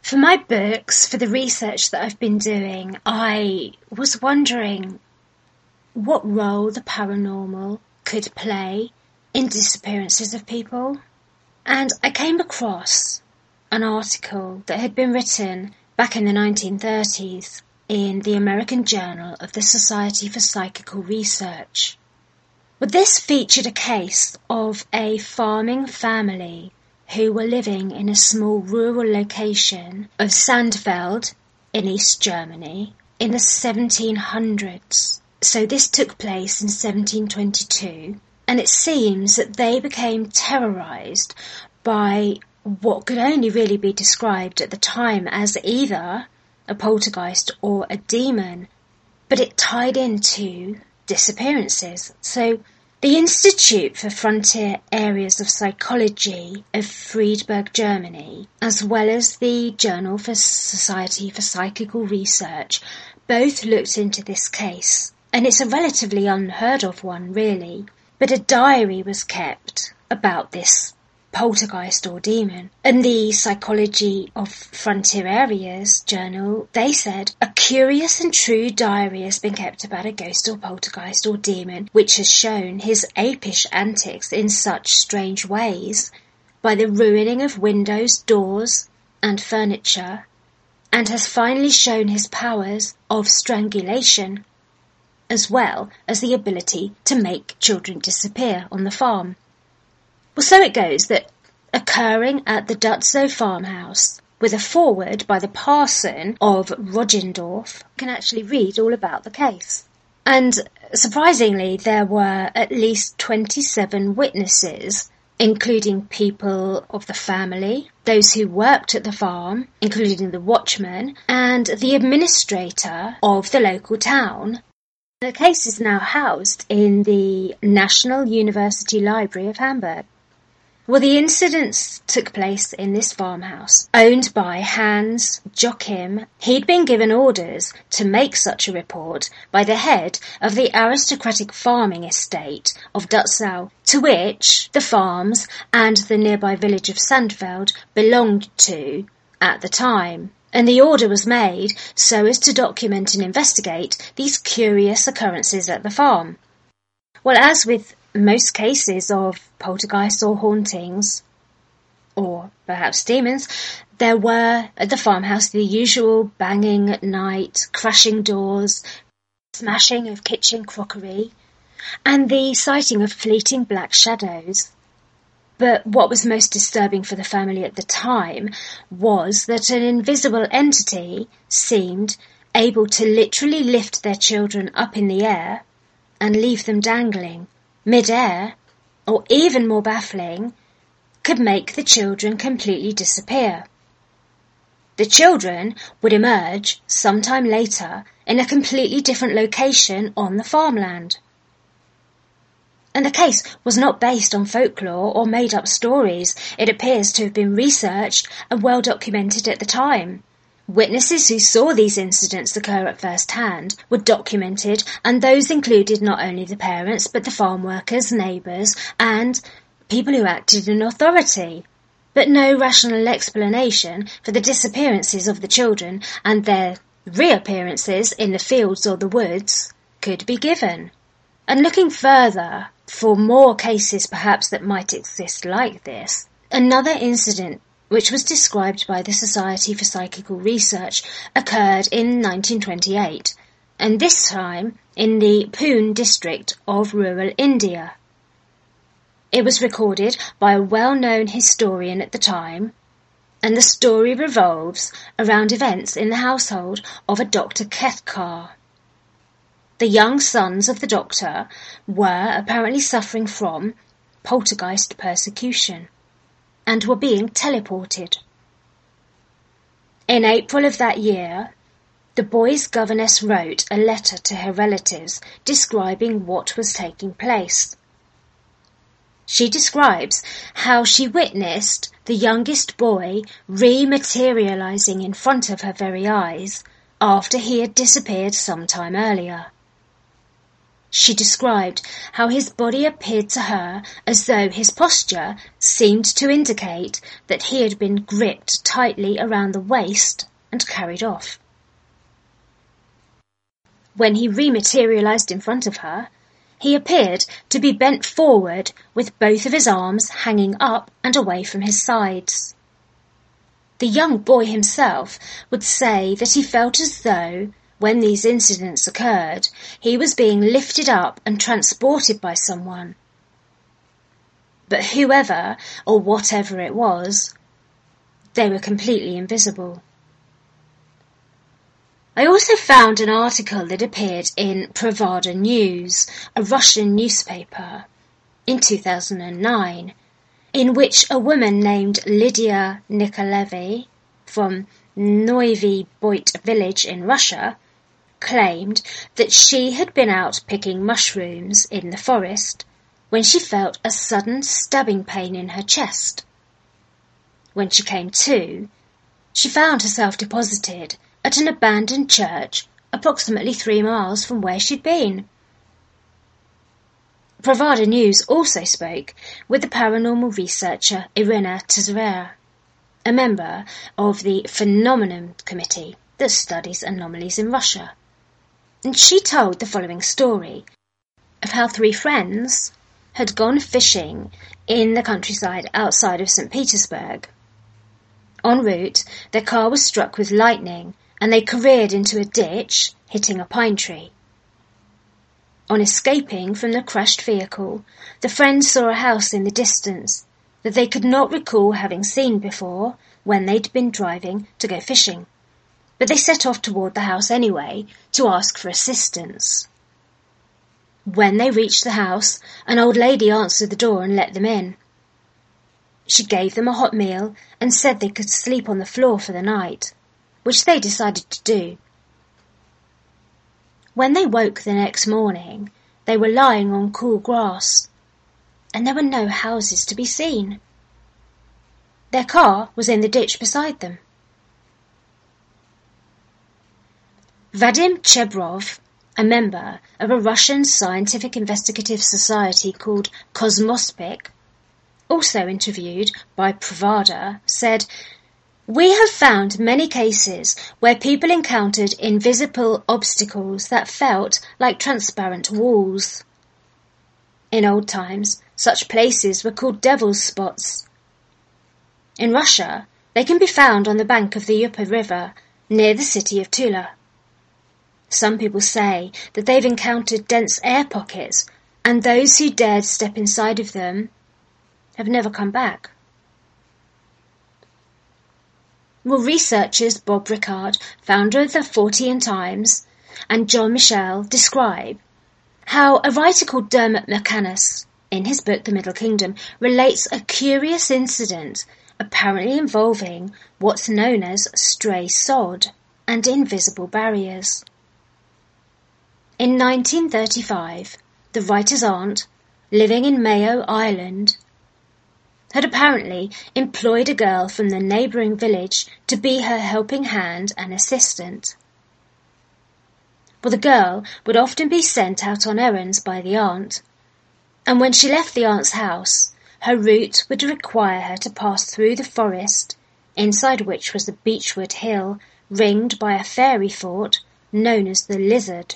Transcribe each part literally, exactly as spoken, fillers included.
For my books, for the research that I've been doing, I was wondering what role the paranormal could play in disappearances of people. And I came across an article that had been written back in the nineteen thirties in the American Journal of the Society for Psychical Research. Well, this featured a case of a farming family who were living in a small rural location of Sandfeld in East Germany in the seventeen hundreds. So this took place in seventeen twenty-two, and it seems that they became terrorised by what could only really be described at the time as either a poltergeist or a demon, but it tied into disappearances. So the Institute for Frontier Areas of Psychology of Friedberg, Germany, as well as the Journal for Society for Psychical Research, both looked into this case. And it's a relatively unheard of one, really. But a diary was kept about this poltergeist or demon. And the Psychology of Frontier Areas journal, they said, a curious and true diary has been kept about a ghost or poltergeist or demon, which has shown his apish antics in such strange ways by the ruining of windows, doors, and furniture, and has finally shown his powers of strangulation, as well as the ability to make children disappear on the farm. Well, so it goes that occurring at the Dutzow farmhouse, with a foreword by the parson of Roggendorf, can actually read all about the case. And surprisingly, there were at least twenty-seven witnesses, including people of the family, those who worked at the farm, including the watchman, and the administrator of the local town. The case is now housed in the National University Library of Hamburg. Well, the incidents took place in this farmhouse, owned by Hans Joachim. He'd been given orders to make such a report by the head of the aristocratic farming estate of Dutzow, to which the farms and the nearby village of Sandfeld belonged to at the time. And the order was made so as to document and investigate these curious occurrences at the farm. Well, as with most cases of poltergeists or hauntings, or perhaps demons, there were at the farmhouse the usual banging at night, crashing doors, smashing of kitchen crockery, and the sighting of fleeting black shadows. But what was most disturbing for the family at the time was that an invisible entity seemed able to literally lift their children up in the air and leave them dangling mid-air, or even more baffling, could make the children completely disappear. The children would emerge sometime later in a completely different location on the farmland. And the case was not based on folklore or made-up stories. It appears to have been researched and well documented at the time. Witnesses who saw these incidents occur at first hand were documented, and those included not only the parents but the farm workers, neighbours, and people who acted in authority. But no rational explanation for the disappearances of the children and their reappearances in the fields or the woods could be given. And looking further for more cases perhaps that might exist like this, another incident which was described by the Society for Psychical Research, occurred in nineteen twenty-eight, and this time in the Pune district of rural India. It was recorded by a well-known historian at the time, and the story revolves around events in the household of a Doctor Kethkar. The young sons of the doctor were apparently suffering from poltergeist persecution and were being teleported. In April of that year, the boy's governess wrote a letter to her relatives describing what was taking place. She describes how she witnessed the youngest boy rematerializing in front of her very eyes after he had disappeared some time earlier. She described how his body appeared to her as though his posture seemed to indicate that he had been gripped tightly around the waist and carried off. When he rematerialized in front of her, he appeared to be bent forward with both of his arms hanging up and away from his sides. The young boy himself would say that he felt as though, when these incidents occurred, he was being lifted up and transported by someone. But whoever or whatever it was, they were completely invisible. I also found an article that appeared in Pravda News, a Russian newspaper, in two thousand nine, in which a woman named Lydia Nikolaeva from Noivy Boit village in Russia claimed that she had been out picking mushrooms in the forest when she felt a sudden stabbing pain in her chest. When she came to, she found herself deposited at an abandoned church approximately three miles from where she'd been. Pravda News also spoke with the paranormal researcher Irina Tsarev, a member of the Phenomenon Committee that studies anomalies in Russia. And she told the following story of how three friends had gone fishing in the countryside outside of Saint Petersburg. En route, their car was struck with lightning and they careered into a ditch, hitting a pine tree. On escaping from the crashed vehicle, the friends saw a house in the distance that they could not recall having seen before when they'd been driving to go fishing. But they set off toward the house anyway to ask for assistance. When they reached the house, an old lady answered the door and let them in. She gave them a hot meal and said they could sleep on the floor for the night, which they decided to do. When they woke the next morning, they were lying on cool grass, and there were no houses to be seen. Their car was in the ditch beside them. Vadim Chebrov, a member of a Russian scientific investigative society called Cosmospec, also interviewed by Pravda, said, "We have found many cases where people encountered invisible obstacles that felt like transparent walls. In old times, such places were called devil's spots. In Russia, they can be found on the bank of the Upa River near the city of Tula. Some people say that they've encountered dense air pockets, and those who dared step inside of them have never come back." Well, researchers Bob Ricard, founder of the Fortean Times, and John Michel describe how a writer called Dermot McCanus, in his book The Middle Kingdom, relates a curious incident apparently involving what's known as stray sod and invisible barriers. In nineteen thirty-five, the writer's aunt, living in Mayo Island, had apparently employed a girl from the neighbouring village to be her helping hand and assistant. Well, the girl would often be sent out on errands by the aunt, and when she left the aunt's house, her route would require her to pass through the forest, inside which was the Beechwood Hill, ringed by a fairy fort known as the Lizard.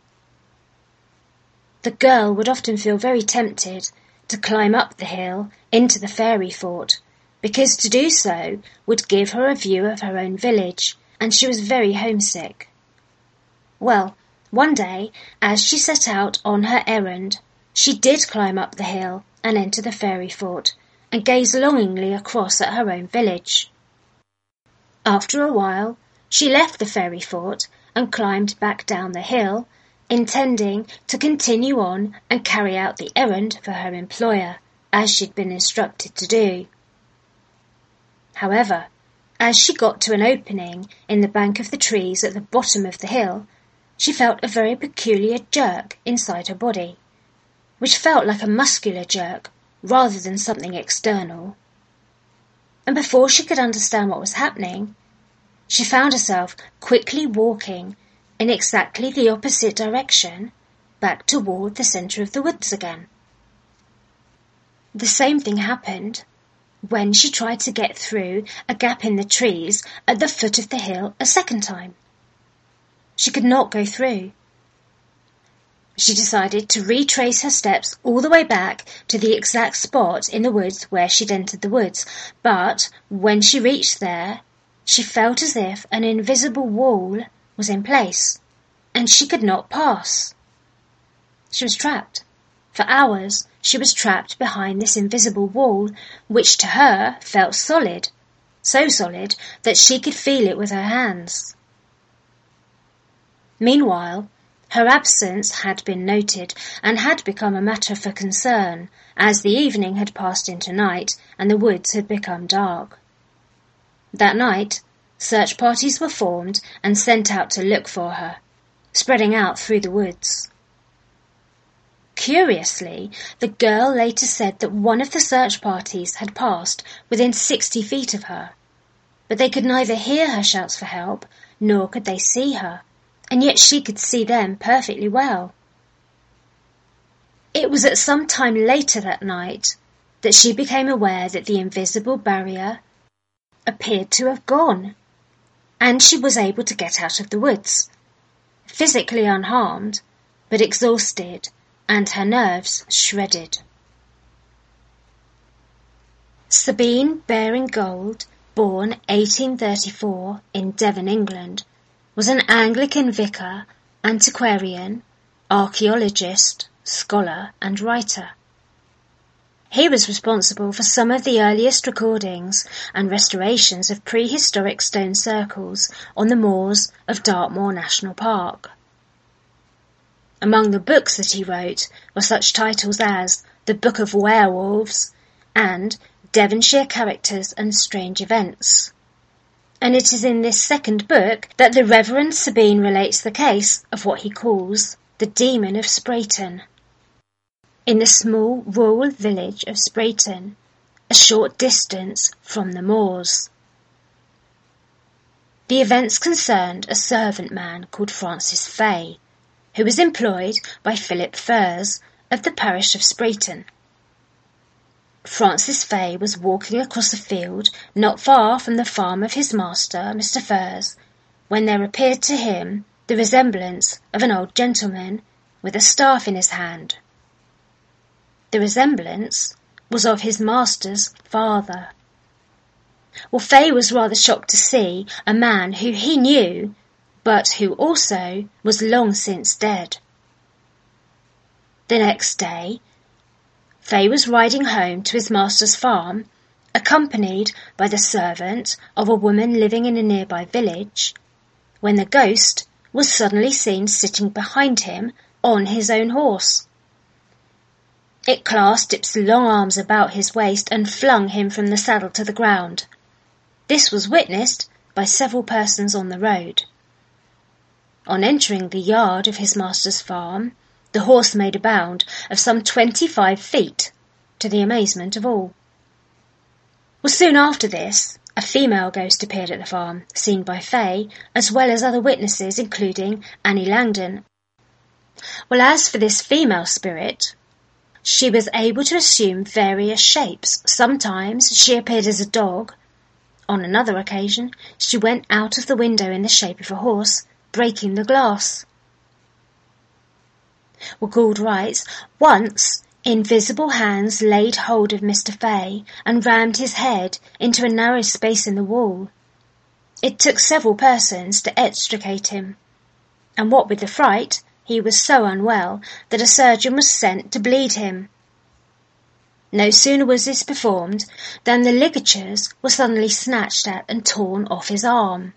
The girl would often feel very tempted to climb up the hill into the fairy fort, because to do so would give her a view of her own village, and she was very homesick. Well, one day, as she set out on her errand, she did climb up the hill and enter the fairy fort, and gaze longingly across at her own village. After a while, she left the fairy fort and climbed back down the hill, intending to continue on and carry out the errand for her employer, as she'd been instructed to do. However, as she got to an opening in the bank of the trees at the bottom of the hill, she felt a very peculiar jerk inside her body, which felt like a muscular jerk rather than something external. And before she could understand what was happening, she found herself quickly walking in exactly the opposite direction, back toward the centre of the woods again. The same thing happened when she tried to get through a gap in the trees at the foot of the hill a second time. She could not go through. She decided to retrace her steps all the way back to the exact spot in the woods where she'd entered the woods, but when she reached there, she felt as if an invisible wall was in place, and she could not pass. She was trapped. For hours, she was trapped behind this invisible wall, which to her felt solid, so solid that she could feel it with her hands. Meanwhile, her absence had been noted and had become a matter for concern, as the evening had passed into night and the woods had become dark. That night, search parties were formed and sent out to look for her, spreading out through the woods. Curiously, the girl later said that one of the search parties had passed within sixty feet of her, but they could neither hear her shouts for help nor could they see her, and yet she could see them perfectly well. It was at some time later that night that she became aware that the invisible barrier appeared to have gone, and she was able to get out of the woods, physically unharmed, but exhausted and her nerves shredded. Sabine Baring-Gould, born eighteen thirty-four in Devon, England, was an Anglican vicar, antiquarian, archaeologist, scholar and writer. He was responsible for some of the earliest recordings and restorations of prehistoric stone circles on the moors of Dartmoor National Park. Among the books that he wrote were such titles as The Book of Werewolves and Devonshire Characters and Strange Events. And it is in this second book that the Reverend Sabine relates the case of what he calls the Demon of Sprayton. In the small rural village of Sprayton, a short distance from the moors. The events concerned a servant man called Francis Fay, who was employed by Philip Furze of the parish of Sprayton. Francis Fay was walking across a field not far from the farm of his master, Mister Furze, when there appeared to him the resemblance of an old gentleman with a staff in his hand. The resemblance was of his master's father. Well, Fay was rather shocked to see a man who he knew, but who also was long since dead. The next day, Fay was riding home to his master's farm, accompanied by the servant of a woman living in a nearby village, when the ghost was suddenly seen sitting behind him on his own horse. It clasped its long arms about his waist and flung him from the saddle to the ground. This was witnessed by several persons on the road. On entering the yard of his master's farm, the horse made a bound of some twenty-five feet, to the amazement of all. Well, soon after this, a female ghost appeared at the farm, seen by Fay, as well as other witnesses, including Annie Langdon. Well, as for this female spirit, she was able to assume various shapes. Sometimes she appeared as a dog. On another occasion, she went out of the window in the shape of a horse, breaking the glass. Well, Gould writes, once invisible hands laid hold of Mister Fay and rammed his head into a narrow space in the wall. It took several persons to extricate him, and what with the fright, he was so unwell that a surgeon was sent to bleed him. No sooner was this performed than the ligatures were suddenly snatched at and torn off his arm.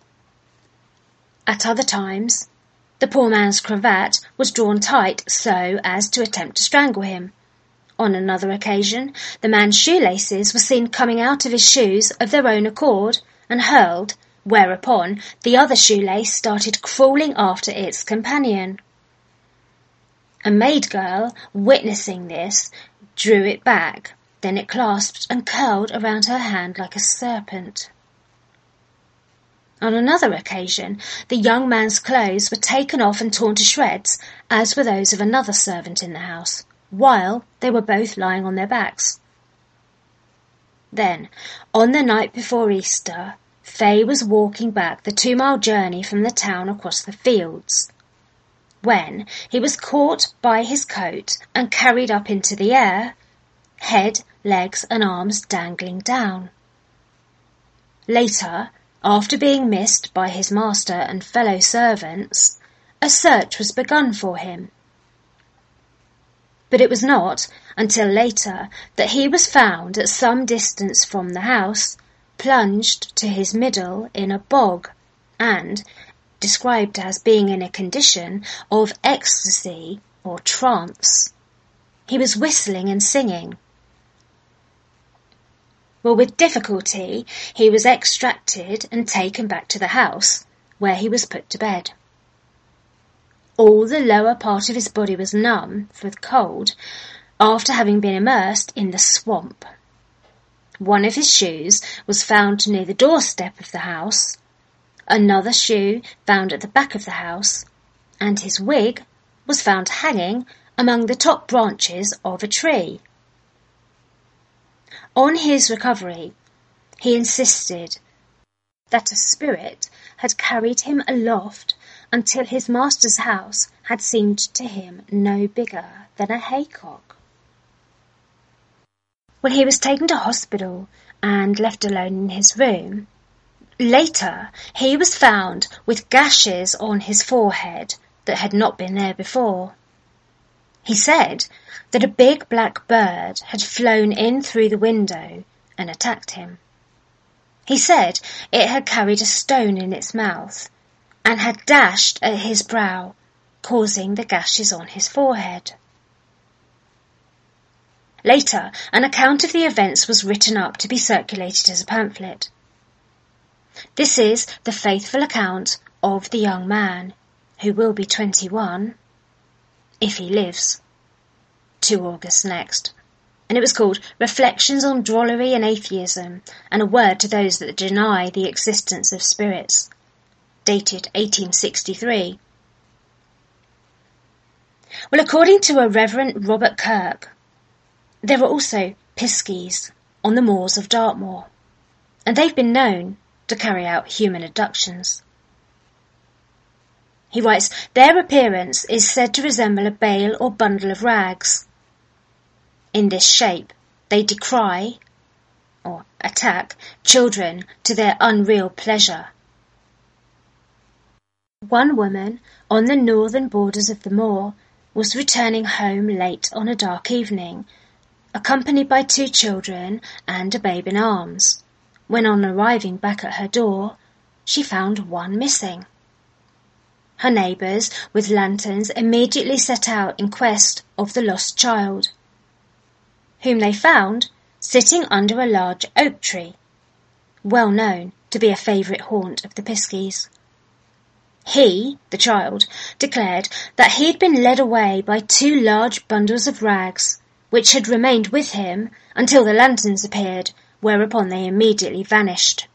At other times, the poor man's cravat was drawn tight so as to attempt to strangle him. On another occasion, the man's shoelaces were seen coming out of his shoes of their own accord and hurled, whereupon the other shoelace started crawling after its companion. A maid girl, witnessing this, drew it back, then it clasped and curled around her hand like a serpent. On another occasion, the young man's clothes were taken off and torn to shreds, as were those of another servant in the house, while they were both lying on their backs. Then, on the night before Easter, Fay was walking back the two-mile journey from the town across the fields, when he was caught by his coat and carried up into the air, head, legs and arms dangling down. Later, after being missed by his master and fellow servants, a search was begun for him. But it was not until later that he was found at some distance from the house, plunged to his middle in a bog, and described as being in a condition of ecstasy or trance. He was whistling and singing. Well, with difficulty, he was extracted and taken back to the house, where he was put to bed. All the lower part of his body was numb with cold, after having been immersed in the swamp. One of his shoes was found near the doorstep of the house, another shoe found at the back of the house, and his wig was found hanging among the top branches of a tree. On his recovery, he insisted that a spirit had carried him aloft until his master's house had seemed to him no bigger than a haycock. When he was taken to hospital and left alone in his room, later he was found with gashes on his forehead that had not been there before. He said that a big black bird had flown in through the window and attacked him. He said it had carried a stone in its mouth and had dashed at his brow, causing the gashes on his forehead. Later, an account of the events was written up to be circulated as a pamphlet. This is the faithful account of the young man, who will be twenty-one, if he lives, to August next, and it was called Reflections on Drollery and Atheism, and a Word to Those that Deny the Existence of Spirits, dated eighteen sixty-three. Well, according to a Reverend Robert Kirk, there are also piskies on the moors of Dartmoor, and they've been known to carry out human abductions. He writes, their appearance is said to resemble a bale or bundle of rags. In this shape, they decry, or attack, children to their unreal pleasure. One woman on the northern borders of the moor was returning home late on a dark evening, accompanied by two children and a babe in arms, when on arriving back at her door, she found one missing. Her neighbours, with lanterns, immediately set out in quest of the lost child, whom they found sitting under a large oak tree, well known to be a favourite haunt of the piskies. He, the child, declared that he had been led away by two large bundles of rags, which had remained with him until the lanterns appeared, whereupon they immediately vanished.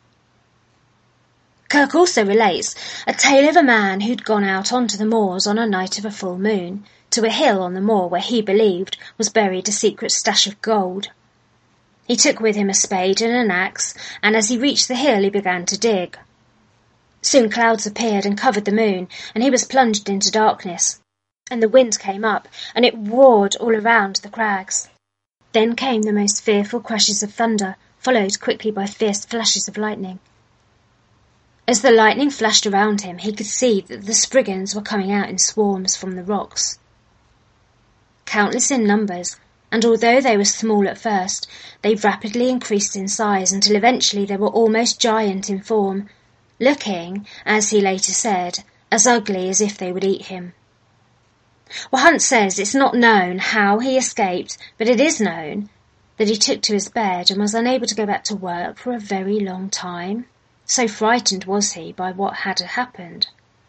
Kirk also relates a tale of a man who'd gone out onto the moors on a night of a full moon, to a hill on the moor where he believed was buried a secret stash of gold. He took with him a spade and an axe, and as he reached the hill he began to dig. Soon clouds appeared and covered the moon, and he was plunged into darkness, and the wind came up, and it roared all around the crags. Then came the most fearful crashes of thunder, followed quickly by fierce flashes of lightning. As the lightning flashed around him, he could see that the Spriggans were coming out in swarms from the rocks. Countless in numbers, and although they were small at first, they rapidly increased in size until eventually they were almost giant in form, looking, as he later said, as ugly as if they would eat him. Well, Hunt says it's not known how he escaped, but it is known that he took to his bed and was unable to go back to work for a very long time. So frightened was he by what had happened.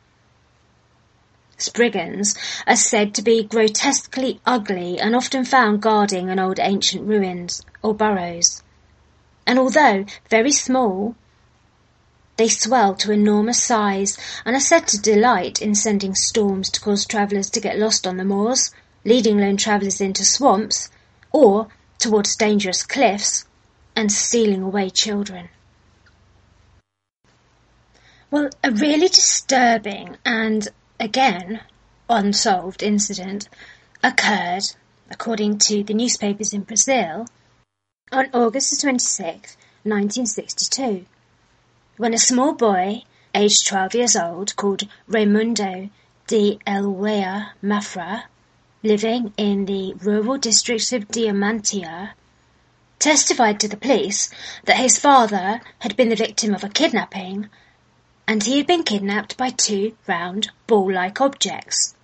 Spriggans are said to be grotesquely ugly and often found guarding an old ancient ruins or burrows. And although very small, They swell to enormous size and are said to delight in sending storms to cause travellers to get lost on the moors, leading lone travellers into swamps, or towards dangerous cliffs, and stealing away children. Well, a really disturbing and, again, unsolved incident occurred, according to the newspapers in Brazil, on August twenty-sixth, nineteen sixty-two, when a small boy, aged twelve years old, called Raimundo de Elwea Mafra, living in the rural district of Diamantina, testified to the police that his father had been the victim of a kidnapping, and he had been kidnapped by two round, ball-like objects.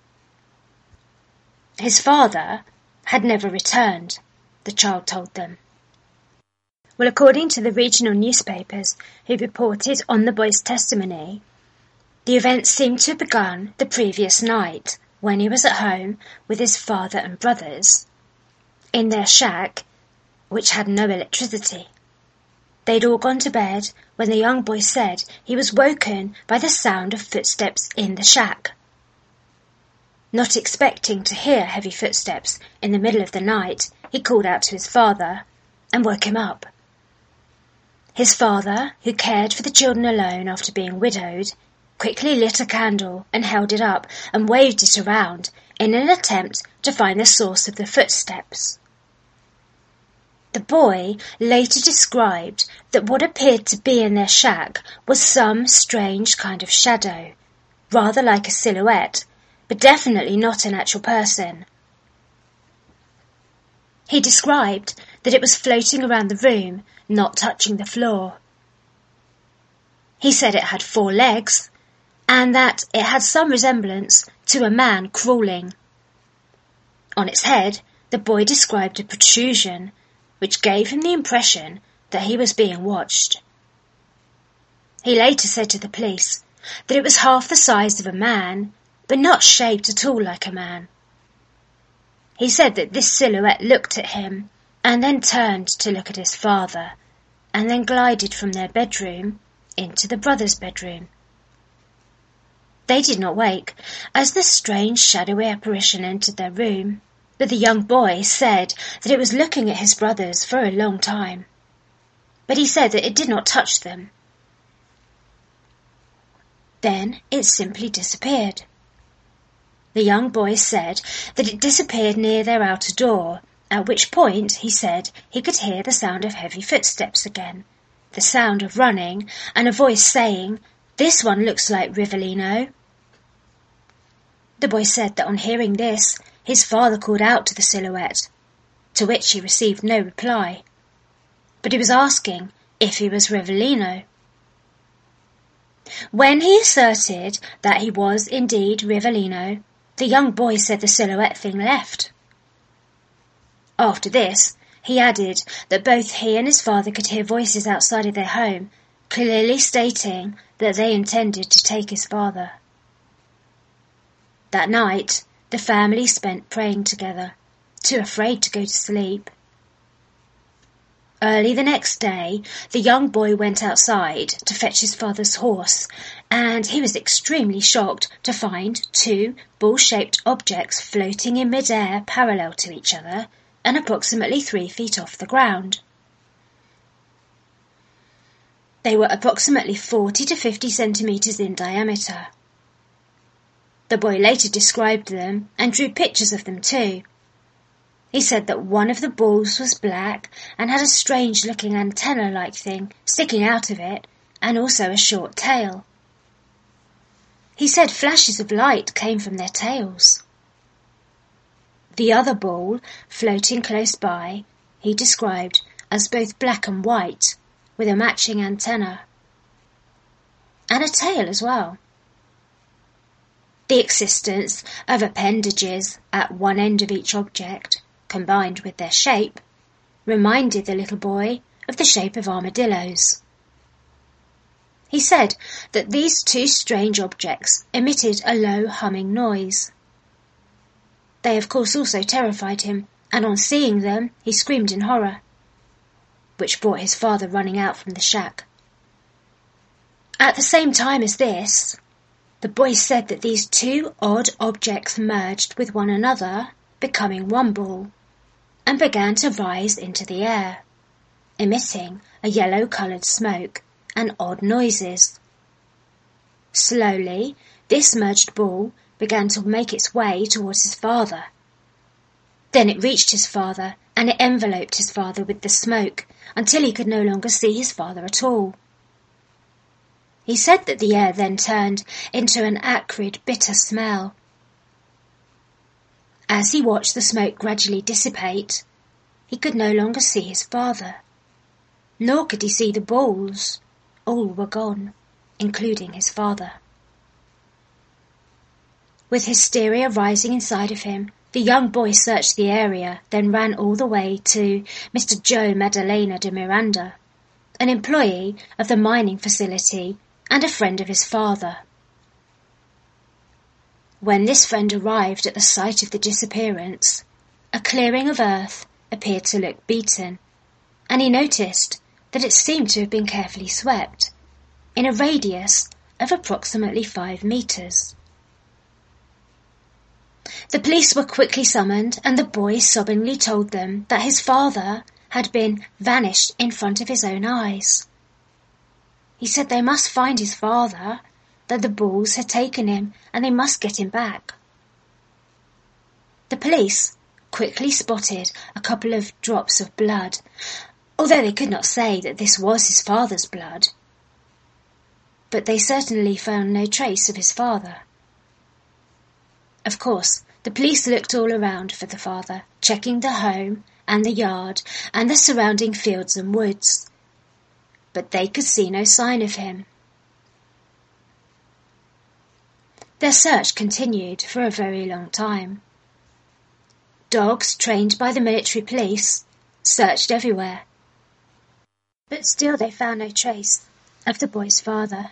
His father had never returned, the child told them. Well, according to the regional newspapers who reported on the boy's testimony, the events seemed to have begun the previous night when he was at home with his father and brothers in their shack, which had no electricity. They'd all gone to bed when the young boy said he was woken by the sound of footsteps in the shack. Not expecting to hear heavy footsteps in the middle of the night, he called out to his father and woke him up. His father, who cared for the children alone after being widowed, quickly lit a candle and held it up and waved it around in an attempt to find the source of the footsteps. The boy later described that what appeared to be in their shack was some strange kind of shadow, rather like a silhouette, but definitely not an actual person. He described that it was floating around the room, not touching the floor. He said it had four legs, and that it had some resemblance to a man crawling. On its head, the boy described a protrusion, which gave him the impression that he was being watched. He later said to the police that it was half the size of a man, but not shaped at all like a man. He said that this silhouette looked at him and then turned to look at his father, and then glided from their bedroom into the brother's bedroom. They did not wake as the strange shadowy apparition entered their room, but the young boy said that it was looking at his brothers for a long time. But he said that it did not touch them. Then it simply disappeared. The young boy said that it disappeared near their outer door, at which point he said he could hear the sound of heavy footsteps again, the sound of running, and a voice saying, "This one looks like Rivellino." The boy said that on hearing this, his father called out to the silhouette, to which he received no reply, but he was asking if he was Rivellino. When he asserted that he was indeed Rivellino, the young boy said the silhouette thing left. After this, he added that both he and his father could hear voices outside of their home, clearly stating that they intended to take his father. That night, the family spent praying together, too afraid to go to sleep. Early the next day, the young boy went outside to fetch his father's horse, and he was extremely shocked to find two ball-shaped objects floating in mid-air parallel to each other and approximately three feet off the ground. They were approximately forty to fifty centimetres in diameter. The boy later described them and drew pictures of them too. He said that one of the balls was black and had a strange-looking antenna-like thing sticking out of it, and also a short tail. He said flashes of light came from their tails. The other ball, floating close by, he described as both black and white, with a matching antenna, and a tail as well. The existence of appendages at one end of each object, combined with their shape, reminded the little boy of the shape of armadillos. He said that these two strange objects emitted a low humming noise. They of course also terrified him, and on seeing them he screamed in horror, which brought his father running out from the shack. At the same time as this, the boy said that these two odd objects merged with one another, becoming one ball, and began to rise into the air, emitting a yellow-coloured smoke and odd noises. Slowly, this merged ball began to make its way towards his father. Then it reached his father, and it enveloped his father with the smoke until he could no longer see his father at all. He said that the air then turned into an acrid, bitter smell. As he watched the smoke gradually dissipate, he could no longer see his father, nor could he see the balls. All were gone, including his father. With hysteria rising inside of him, the young boy searched the area, then ran all the way to Mister Joe Madalena de Miranda, an employee of the mining facility and a friend of his father. When this friend arrived at the site of the disappearance, a clearing of earth appeared to look beaten, and he noticed that it seemed to have been carefully swept, in a radius of approximately five metres. The police were quickly summoned, and the boy sobbingly told them that his father had been vanished in front of his own eyes. He said they must find his father, that the balls had taken him, and they must get him back. The police quickly spotted a couple of drops of blood, although they could not say that this was his father's blood. But they certainly found no trace of his father. Of course, the police looked all around for the father, checking the home and the yard and the surrounding fields and woods, but they could see no sign of him. Their search continued for a very long time. Dogs trained by the military police searched everywhere, but still they found no trace of the boy's father.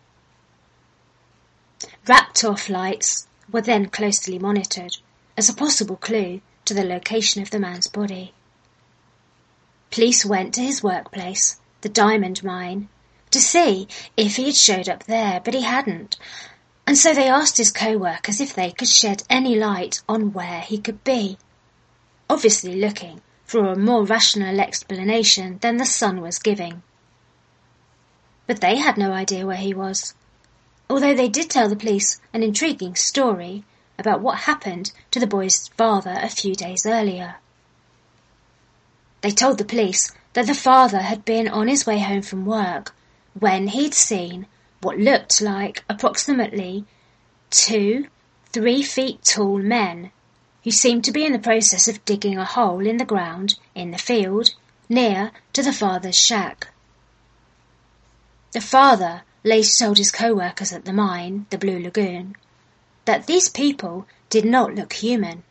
Raptor flights were then closely monitored as a possible clue to the location of the man's body. Police went to his workplace, the diamond mine, to see if he had showed up there, but he hadn't, and so they asked his co-workers if they could shed any light on where he could be, obviously looking for a more rational explanation than the son was giving. But they had no idea where he was, although they did tell the police an intriguing story about what happened to the boy's father a few days earlier. They told the police that the father had been on his way home from work when he'd seen what looked like approximately two three feet tall men who seemed to be in the process of digging a hole in the ground in the field near to the father's shack. The father later told his co-workers at the mine, the Blue Lagoon, that these people did not look human.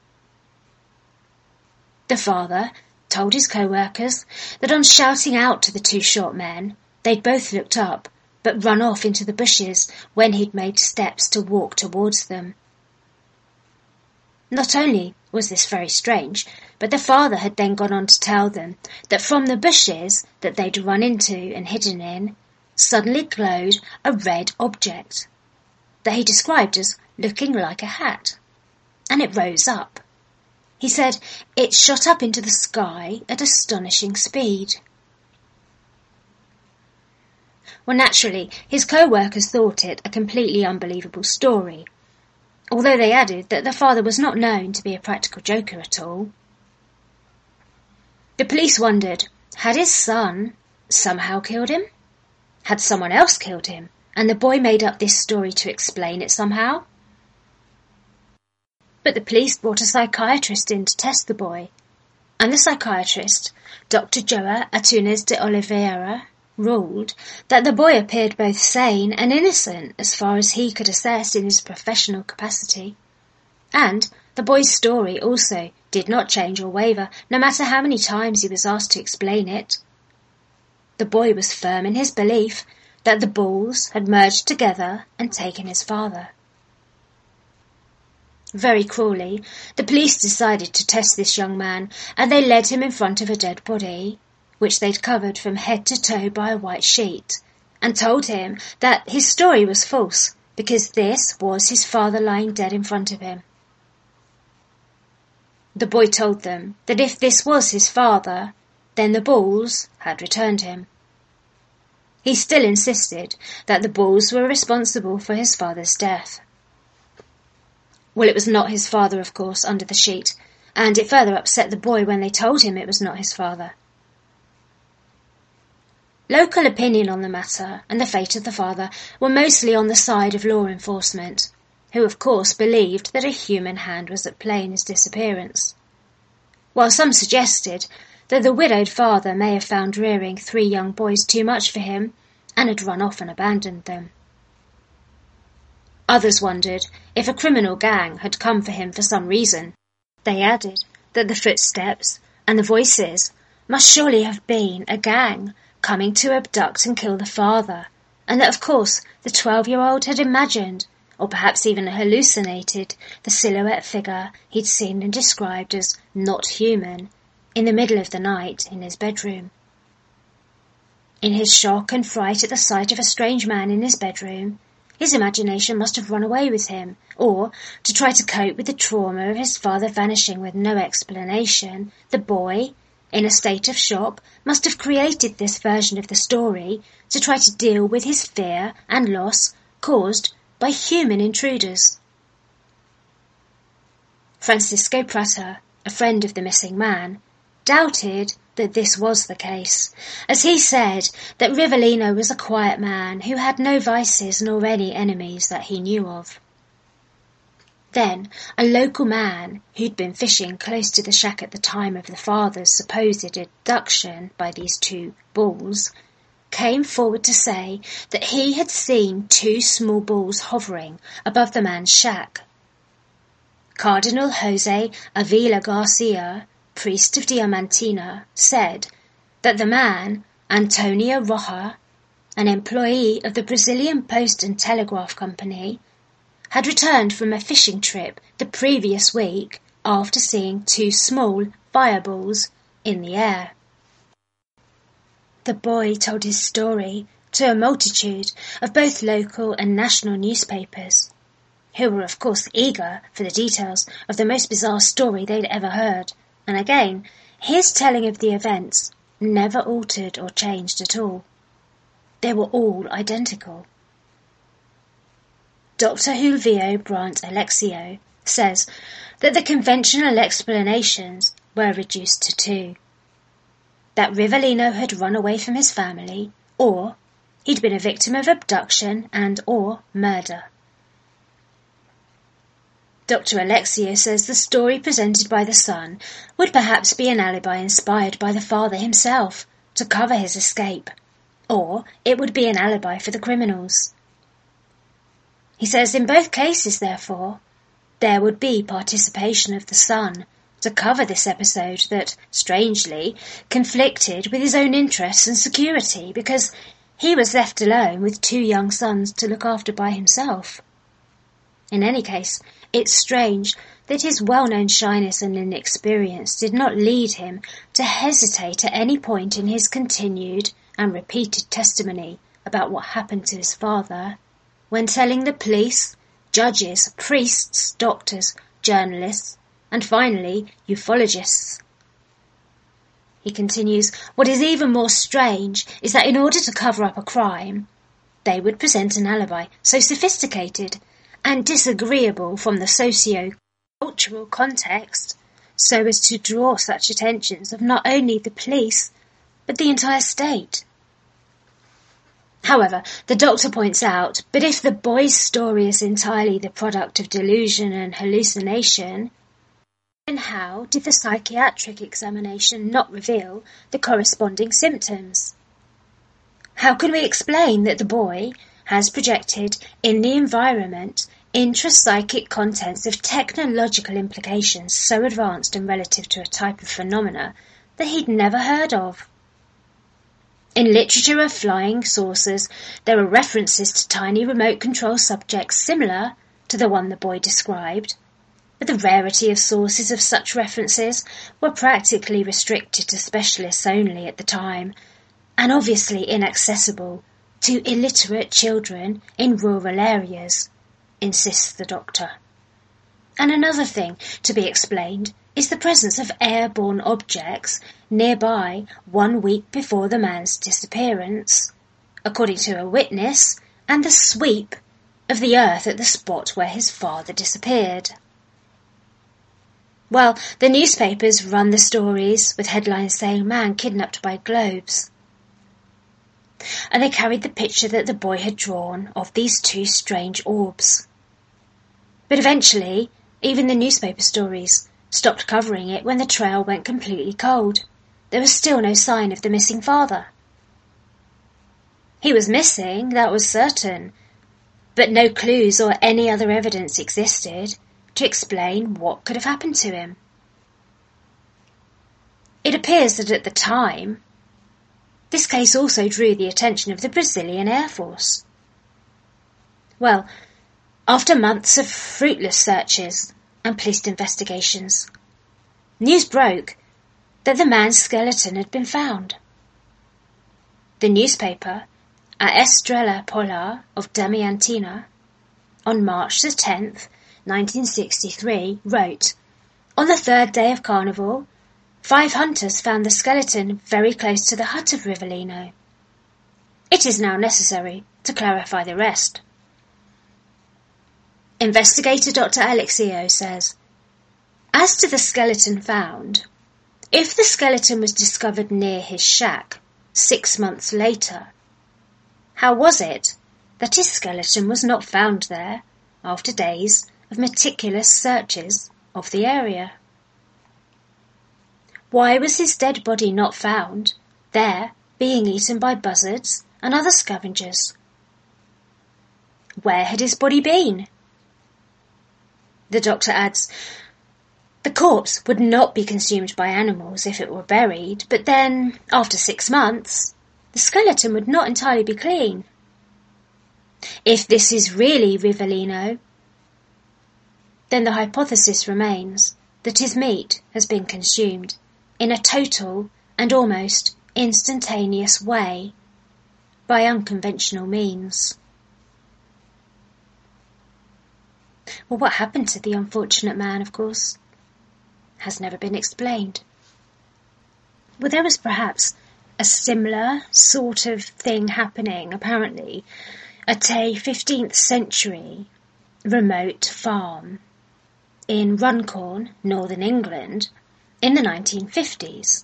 The father told his co-workers that on shouting out to the two short men, they'd both looked up but run off into the bushes when he'd made steps to walk towards them. Not only was this very strange, but the father had then gone on to tell them that from the bushes that they'd run into and hidden in suddenly glowed a red object that he described as looking like a hat, and it rose up. He said it shot up into the sky at astonishing speed. Well, naturally, his co-workers thought it a completely unbelievable story, although they added that the father was not known to be a practical joker at all. The police wondered, had his son somehow killed him? Had someone else killed him, and the boy made up this story to explain it somehow? But the police brought a psychiatrist in to test the boy, and the psychiatrist, Doctor Joa Atunes de Oliveira, ruled that the boy appeared both sane and innocent as far as he could assess in his professional capacity, and the boy's story also did not change or waver, no matter how many times he was asked to explain it. The boy was firm in his belief that the balls had merged together and taken his father. Very cruelly, the police decided to test this young man, and they led him in front of a dead body, which they'd covered from head to toe by a white sheet, and told him that his story was false because this was his father lying dead in front of him. The boy told them that if this was his father, then the bulls had returned him. He still insisted that the bulls were responsible for his father's death. Well, it was not his father, of course, under the sheet, and it further upset the boy when they told him it was not his father. Local opinion on the matter and the fate of the father were mostly on the side of law enforcement, who of course believed that a human hand was at play in his disappearance, while some suggested that the widowed father may have found rearing three young boys too much for him and had run off and abandoned them. Others wondered if a criminal gang had come for him for some reason. They added that the footsteps and the voices must surely have been a gang coming to abduct and kill the father, and that of course the twelve-year-old had imagined, or perhaps even hallucinated, the silhouette figure he'd seen and described as not human in the middle of the night in his bedroom. In his shock and fright at the sight of a strange man in his bedroom, his imagination must have run away with him, or, to try to cope with the trauma of his father vanishing with no explanation, the boy, in a state of shock, must have created this version of the story to try to deal with his fear and loss caused by human intruders. Francisco Prata, a friend of the missing man, doubted that this was the case, as he said that Rivellino was a quiet man who had no vices nor any enemies that he knew of. Then a local man who'd been fishing close to the shack at the time of the father's supposed abduction by these two bulls came forward to say that he had seen two small bulls hovering above the man's shack. Cardinal Jose Avila Garcia, priest of Diamantina, said that the man, Antonio Roja, an employee of the Brazilian Post and Telegraph Company, had returned from a fishing trip the previous week after seeing two small fireballs in the air. The boy told his story to a multitude of both local and national newspapers, who were of course eager for the details of the most bizarre story they'd ever heard, and again, his telling of the events never altered or changed at all. They were all identical. Doctor Julio Brandt Alexio says that the conventional explanations were reduced to two. That Rivellino had run away from his family, or he'd been a victim of abduction and or murder. Doctor Alexio says the story presented by the son would perhaps be an alibi inspired by the father himself to cover his escape, or it would be an alibi for the criminals. He says in both cases, therefore, there would be participation of the son to cover this episode that, strangely, conflicted with his own interests and security because he was left alone with two young sons to look after by himself. In any case, it's strange that his well-known shyness and inexperience did not lead him to hesitate at any point in his continued and repeated testimony about what happened to his father, when telling the police, judges, priests, doctors, journalists, and finally ufologists. He continues, what is even more strange is that in order to cover up a crime, they would present an alibi so sophisticated and disagreeable from the socio-cultural context so as to draw such attentions of not only the police, but the entire state. However, the doctor points out, but if the boy's story is entirely the product of delusion and hallucination, then how did the psychiatric examination not reveal the corresponding symptoms? How can we explain that the boy has projected in the environment intrapsychic contents of technological implications so advanced and relative to a type of phenomena that he'd never heard of? In literature of flying saucers, there are references to tiny remote control subjects similar to the one the boy described, but the rarity of sources of such references were practically restricted to specialists only at the time, and obviously inaccessible to illiterate children in rural areas, insists the doctor. And another thing to be explained is the presence of airborne objects nearby one week before the man's disappearance, according to a witness, and the sweep of the earth at the spot where his father disappeared. Well, the newspapers run the stories with headlines saying man kidnapped by globes. And they carried the picture that the boy had drawn of these two strange orbs. But eventually, even the newspaper stories stopped covering it when the trail went completely cold. There was still no sign of the missing father. He was missing, that was certain, but no clues or any other evidence existed to explain what could have happened to him. It appears that at the time, this case also drew the attention of the Brazilian Air Force. Well, after months of fruitless searches and police investigations, news broke that the man's skeleton had been found. The newspaper, A Estrela Polar of Diamantina, on March the tenth, nineteen sixty-three, wrote, "On the third day of Carnival, five hunters found the skeleton very close to the hut of Rivellino. It is now necessary to clarify the rest." Investigator Doctor Alexio says, "As to the skeleton found, if the skeleton was discovered near his shack six months later, how was it that his skeleton was not found there after days of meticulous searches of the area? Why was his dead body not found there, being eaten by buzzards and other scavengers? Where had his body been?" The doctor adds, "The corpse would not be consumed by animals if it were buried, but then, after six months, the skeleton would not entirely be clean. If this is really Rivellino, then the hypothesis remains that his meat has been consumed in a total and almost instantaneous way by unconventional means." Well, what happened to the unfortunate man, of course, has never been explained. Well, there was perhaps a similar sort of thing happening, apparently, at a fifteenth century remote farm in Runcorn, northern England, in the nineteen fifties.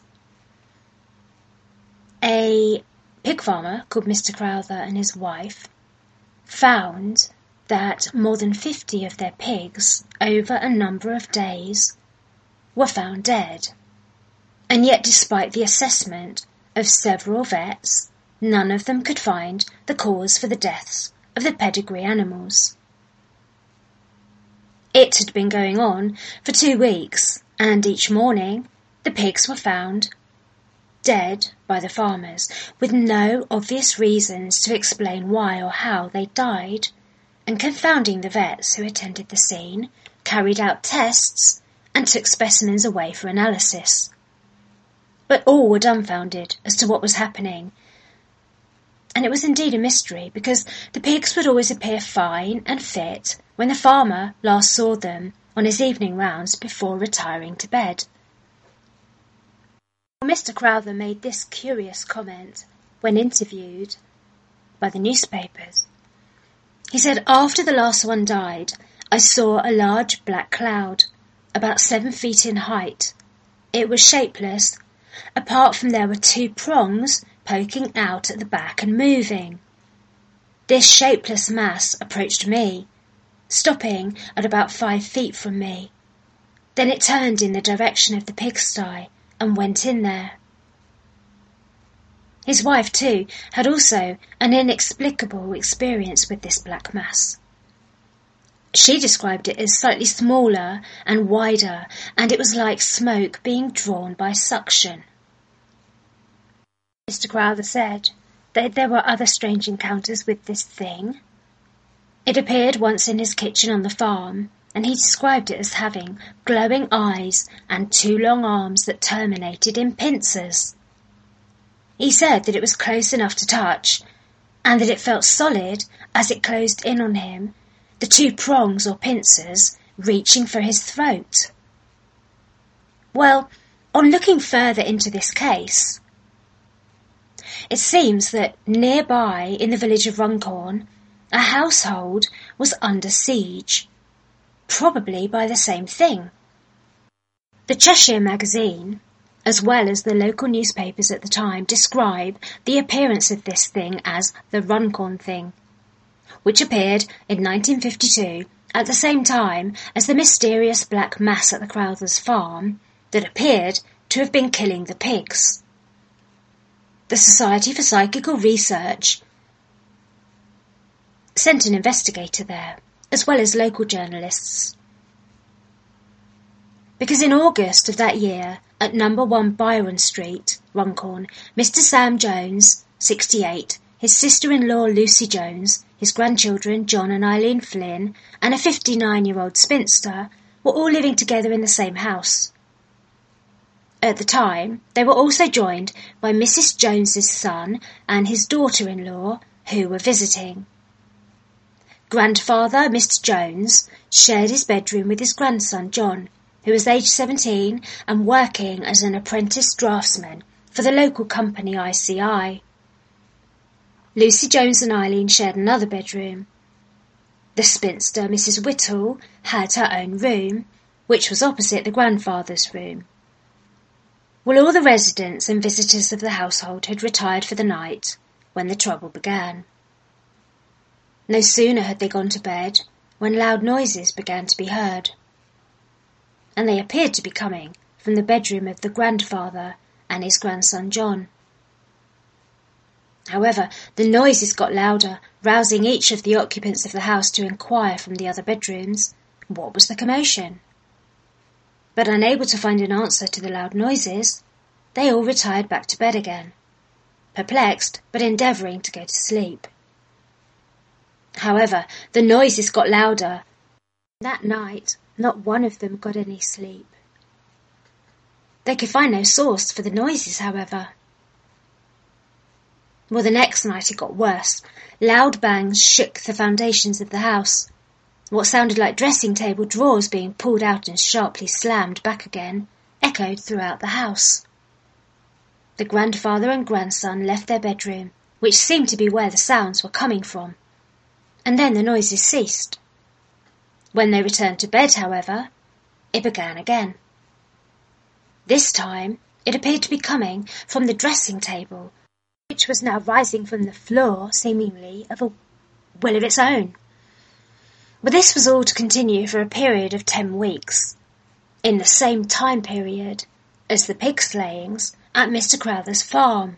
A pig farmer called Mister Crowther and his wife found that more than fifty of their pigs, over a number of days, were found dead. And yet, despite the assessment of several vets, none of them could find the cause for the deaths of the pedigree animals. It had been going on for two weeks, and each morning the pigs were found dead by the farmers, with no obvious reasons to explain why or how they died, and confounding the vets who attended the scene, carried out tests, and took specimens away for analysis. But all were dumbfounded as to what was happening, and it was indeed a mystery, because the pigs would always appear fine and fit when the farmer last saw them on his evening rounds before retiring to bed. Mister Crowther made this curious comment when interviewed by the newspapers. He said, "After the last one died, I saw a large black cloud, about seven feet in height. It was shapeless, apart from there were two prongs poking out at the back and moving. This shapeless mass approached me, stopping at about five feet from me. Then it turned in the direction of the pigsty and went in there." His wife, too, had also an inexplicable experience with this black mass. She described it as slightly smaller and wider, and it was like smoke being drawn by suction. Mister Crowther said that there were other strange encounters with this thing. It appeared once in his kitchen on the farm, and he described it as having glowing eyes and two long arms that terminated in pincers. He said that it was close enough to touch, and that it felt solid as it closed in on him, the two prongs or pincers reaching for his throat. Well, on looking further into this case, it seems that nearby in the village of Runcorn, a household was under siege, probably by the same thing. The Cheshire Magazine, as well as the local newspapers at the time, describe the appearance of this thing as the Runcorn thing, which appeared in nineteen fifty-two at the same time as the mysterious black mass at the Crowthers farm that appeared to have been killing the pigs. The Society for Psychical Research sent an investigator there, as well as local journalists. Because in August of that year, at number one Byron Street, Runcorn, Mister Sam Jones, sixty-eight, his sister-in-law Lucy Jones, his grandchildren John and Eileen Flynn, and a fifty-nine-year-old spinster were all living together in the same house. At the time, they were also joined by Missus Jones's son and his daughter-in-law, who were visiting. Grandfather, Mister Jones, shared his bedroom with his grandson John, who was aged seventeen and working as an apprentice draftsman for the local company I C I. Lucy Jones and Eileen shared another bedroom. The spinster, Missus Whittle, had her own room, which was opposite the grandfather's room. Well, all the residents and visitors of the household had retired for the night when the trouble began. No sooner had they gone to bed when loud noises began to be heard, and they appeared to be coming from the bedroom of the grandfather and his grandson John. However, the noises got louder, rousing each of the occupants of the house to inquire from the other bedrooms what was the commotion. But unable to find an answer to the loud noises, they all retired back to bed again, perplexed but endeavouring to go to sleep. However, the noises got louder. That night, not one of them got any sleep. They could find no source for the noises, however. Well, the next night it got worse. Loud bangs shook the foundations of the house. What sounded like dressing table drawers being pulled out and sharply slammed back again echoed throughout the house. The grandfather and grandson left their bedroom, which seemed to be where the sounds were coming from, and then the noises ceased. When they returned to bed, however, it began again. This time it appeared to be coming from the dressing table, which was now rising from the floor, seemingly of a will of its own. But this was all to continue for a period of ten weeks, in the same time period as the pig slayings at Mister Crowther's farm.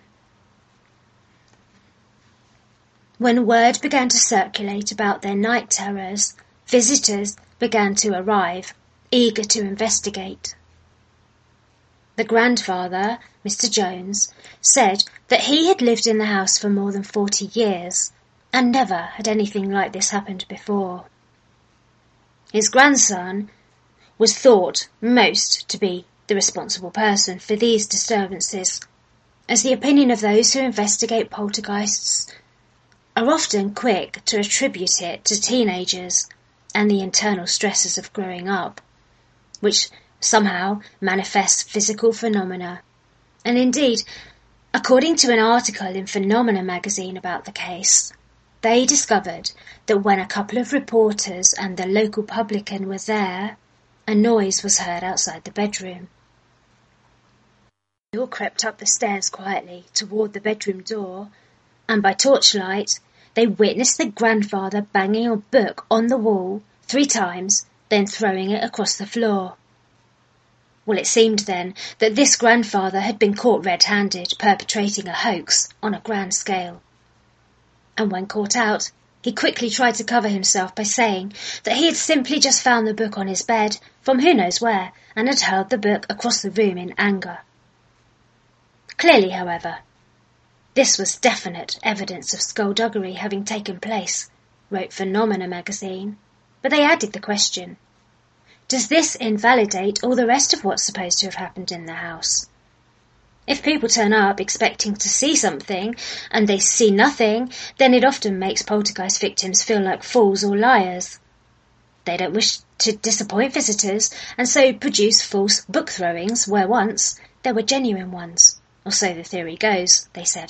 When word began to circulate about their night terrors, visitors began to arrive, eager to investigate. The grandfather, Mister Jones, said that he had lived in the house for more than forty years, and never had anything like this happened before. His grandson was thought most to be the responsible person for these disturbances, as the opinion of those who investigate poltergeists are often quick to attribute it to teenagers and the internal stresses of growing up, which somehow manifest physical phenomena. And indeed, according to an article in Phenomena magazine about the case, they discovered that when a couple of reporters and the local publican were there, a noise was heard outside the bedroom. They all crept up the stairs quietly toward the bedroom door, and by torchlight they witnessed the grandfather banging a book on the wall three times, then throwing it across the floor. Well, it seemed then that this grandfather had been caught red-handed perpetrating a hoax on a grand scale. And when caught out, he quickly tried to cover himself by saying that he had simply just found the book on his bed from who knows where and had hurled the book across the room in anger. Clearly, however, this was definite evidence of skullduggery having taken place, wrote Phenomena magazine, but they added the question: does this invalidate all the rest of what's supposed to have happened in the house? If people turn up expecting to see something and they see nothing, then it often makes poltergeist victims feel like fools or liars. They don't wish to disappoint visitors and so produce false book throwings where once there were genuine ones, or so the theory goes, they said.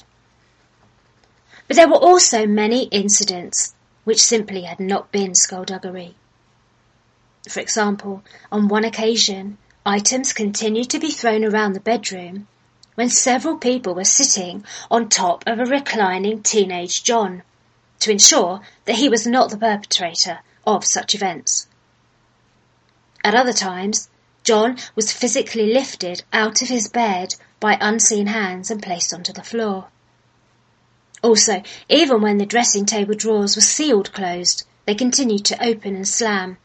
But there were also many incidents which simply had not been skullduggery. For example, on one occasion, items continued to be thrown around the bedroom when several people were sitting on top of a reclining teenage John to ensure that he was not the perpetrator of such events. At other times, John was physically lifted out of his bed by unseen hands and placed onto the floor. Also, even when the dressing table drawers were sealed closed, they continued to open and slam.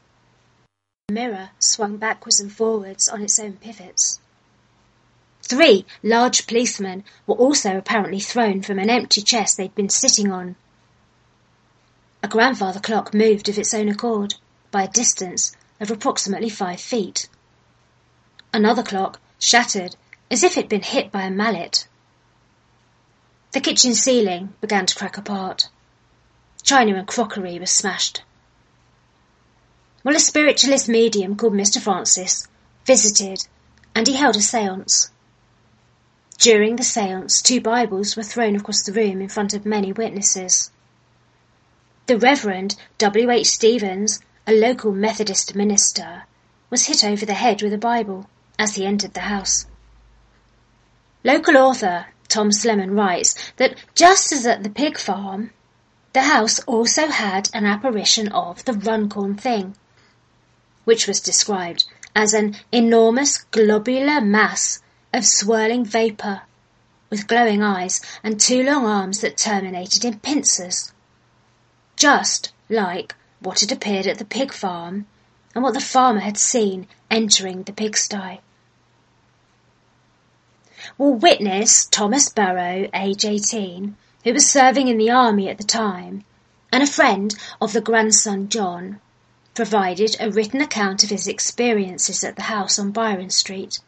The mirror swung backwards and forwards on its own pivots. Three large policemen were also apparently thrown from an empty chest they'd been sitting on. A grandfather clock moved of its own accord by a distance of approximately five feet. Another clock shattered as if it'd been hit by a mallet. The kitchen ceiling began to crack apart. China and crockery was smashed. Well, a spiritualist medium called Mister Francis visited and he held a séance. During the séance, two Bibles were thrown across the room in front of many witnesses. The Reverend W H Stevens, a local Methodist minister, was hit over the head with a Bible as he entered the house. Local author Tom Slemen writes that just as at the pig farm, the house also had an apparition of the Runcorn thing, which was described as an enormous globular mass of swirling vapour, with glowing eyes and two long arms that terminated in pincers, just like what had appeared at the pig farm and what the farmer had seen entering the pigsty. Well, witness Thomas Barrow, age eighteen, who was serving in the army at the time, and a friend of the grandson John, provided a written account of his experiences at the house on Byron Street.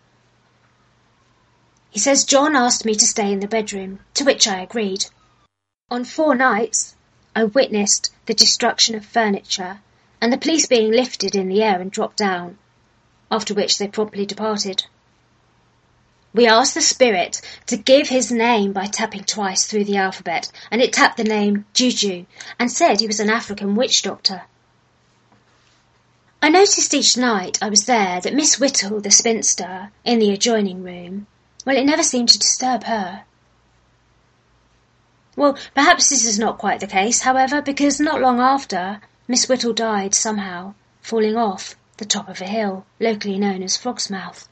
He says, John asked me to stay in the bedroom, to which I agreed. On four nights, I witnessed the destruction of furniture and the police being lifted in the air and dropped down, after which they promptly departed. We asked the spirit to give his name by tapping twice through the alphabet, and it tapped the name Juju and said he was an African witch doctor. I noticed each night I was there that Miss Whittle, the spinster, in the adjoining room, well, it never seemed to disturb her. Well, perhaps this is not quite the case, however, because not long after, Miss Whittle died somehow, falling off the top of a hill, locally known as Frogsmouth.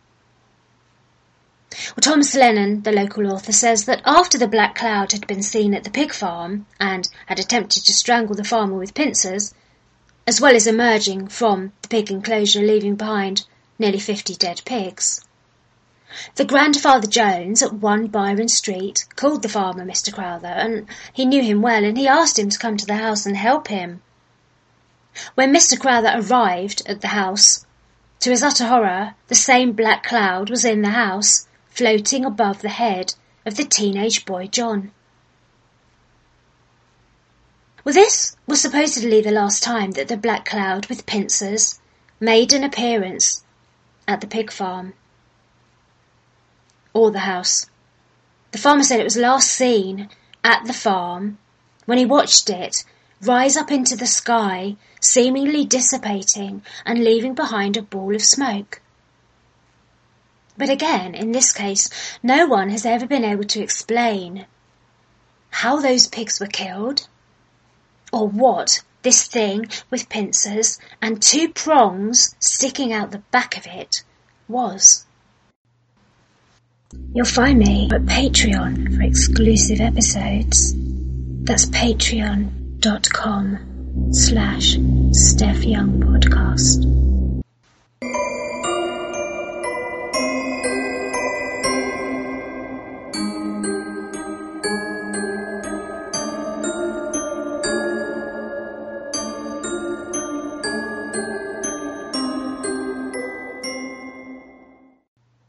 Well, Thomas Lennon, the local author, says that after the black cloud had been seen at the pig farm and had attempted to strangle the farmer with pincers, as well as emerging from the pig enclosure leaving behind nearly fifty dead pigs, the grandfather Jones at one Byron Street called the farmer Mister Crowther, and he knew him well, and he asked him to come to the house and help him. When Mister Crowther arrived at the house, to his utter horror, the same black cloud was in the house, floating above the head of the teenage boy John. Well, this was supposedly the last time that the black cloud with pincers made an appearance at the pig farm or the house. The farmer said it was last seen at the farm when he watched it rise up into the sky, seemingly dissipating and leaving behind a ball of smoke. But again, in this case, no one has ever been able to explain how those pigs were killed, or what this thing with pincers and two prongs sticking out the back of it was. You'll find me at Patreon for exclusive episodes. That's patreon dot com slash Steph Young Podcast.